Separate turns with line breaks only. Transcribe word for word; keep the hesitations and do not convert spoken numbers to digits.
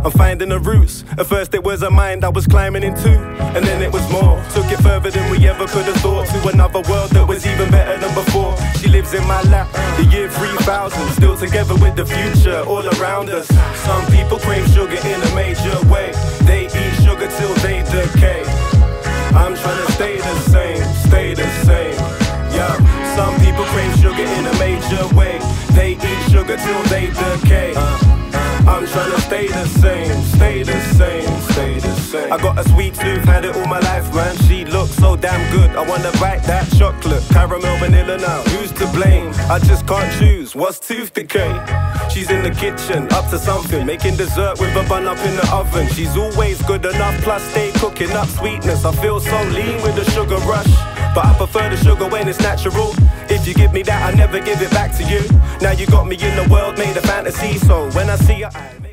I'm finding the roots. At first it was a mind I was climbing into, and then it was more. Took it further than we ever could have thought, to another world that was even better than before. She lives in my lap, the year three thousand, still together with the future all around us. Some people crave sugar in a major way. They eat sugar till they decay. I'm trying to stay the same, stay the same. Yeah, some people crave sugar in a major way. They eat sugar till they decay. uh. I'm trying to stay the same, stay the same, stay the same. I got a sweet tooth, had it all my life, man. She looks so damn good, I wanna bite that chocolate. Caramel, vanilla now, who's to blame? I just can't choose, what's tooth decay? She's in the kitchen, up to something, making dessert with a bun up in the oven. She's always good enough, plus stay cooking up sweetness. I feel so lean with the sugar rush, but I prefer the sugar when it's natural. If you give me that, I never give it back to you. Now you got me in the world, made a fantasy, so when I see her I